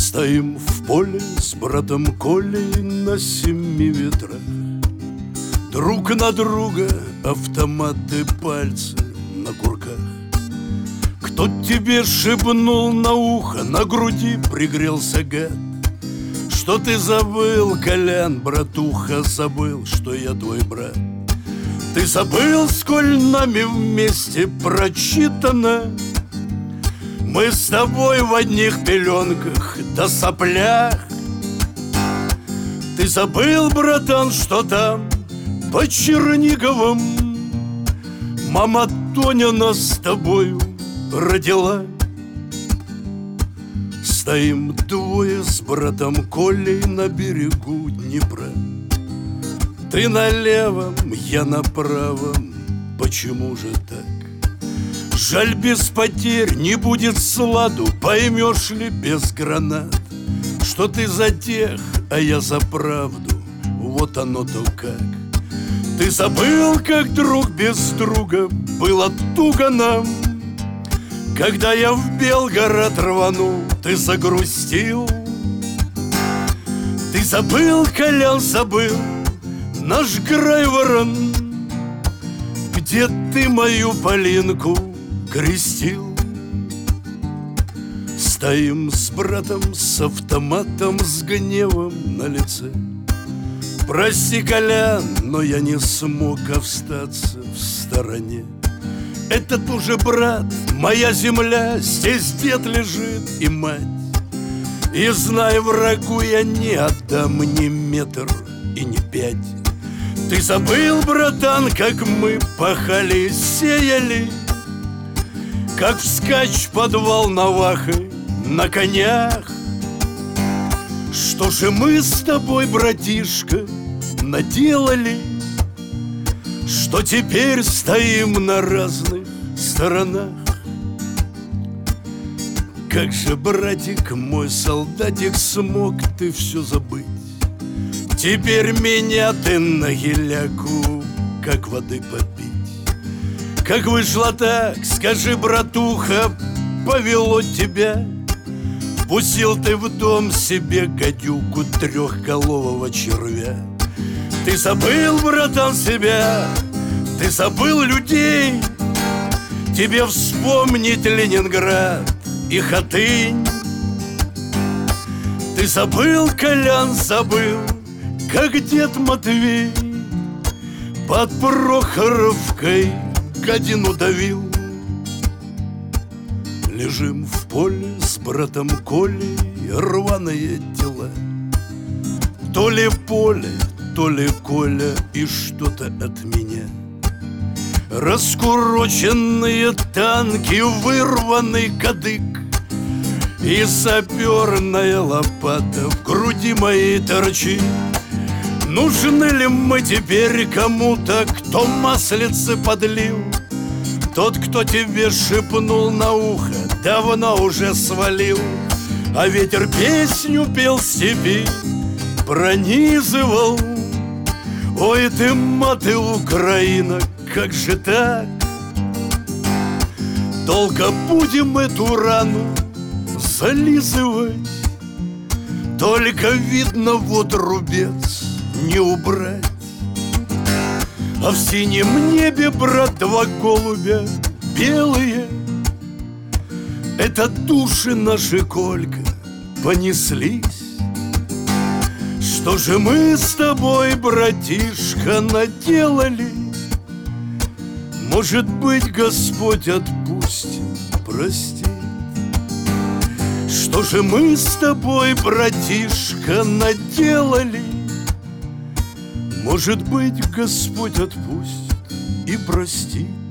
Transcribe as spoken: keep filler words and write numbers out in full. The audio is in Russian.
Стоим в поле с братом Колей на семи ветрах. Друг на друга автоматы, пальцы на курках. Кто тебе шепнул на ухо, на груди пригрелся гад? Что ты забыл, Колян, братуха, забыл, что я твой брат? Ты забыл, сколь нами вместе прочитано? Мы с тобой в одних пеленках да соплях. Ты забыл, братан, что там по Черниговым мама Тоня нас с тобою родила? Стоим двое с братом Колей на берегу Днепра. Ты на левом, я на правом, почему же так? Жаль, без потерь не будет сладу, поймешь ли без гранат, что ты за тех, а я за правду, вот оно-то как. Ты забыл, как друг без друга было туго нам. Когда я в Белгород рванул, ты загрустил. Ты забыл, Колян, забыл наш Грайворон, где ты мою Полинку крестил. Стоим с братом с автоматом, с гневом на лице. Прости, Колян, но я не смог остаться в стороне. Это тоже брат, моя земля, здесь дед лежит и мать. И знай, врагу я не отдам ни метр и ни пять. Ты забыл, братан, как мы пахали, сеяли, как вскачь под Волновахой на конях. Что же мы с тобой, братишка, наделали, что теперь стоим на разных сторонах? Как же, братик мой, солдатик, смог ты все забыть? Теперь меня ты на геляку, как воды попить. Как вышло так, скажи, братуха, повело тебя? Пустил ты в дом себе гадюку, трехголового червя. Ты забыл, братан, себя, ты забыл людей. Тебе вспомнить Ленинград и Хатынь. Ты забыл, Колян, забыл, как дед Матвей под Прохоровкой гадину давил. Лежим в поле с братом Колей, рваные тела. То ли поле, то ли Коля и что-то от меня. Раскуроченные танки, вырванный кадык и саперная лопата в груди моей торчит. Нужны ли мы теперь кому-то, кто маслице подлил? Тот, кто тебе шепнул на ухо, давно уже свалил. А ветер песню пел в степи, пронизывал. Ой ты, маты, Украина, как же так? Долго будем эту рану зализывать? Только видно, вот рубец не убрать. А в синем небе, брат, два голубя белые. Это души наши, Колька, понеслись. Что же мы с тобой, братишка, наделали? Может быть, Господь отпустит, простит. Что же мы с тобой, братишка, наделали? Может быть, Господь отпустит и простит.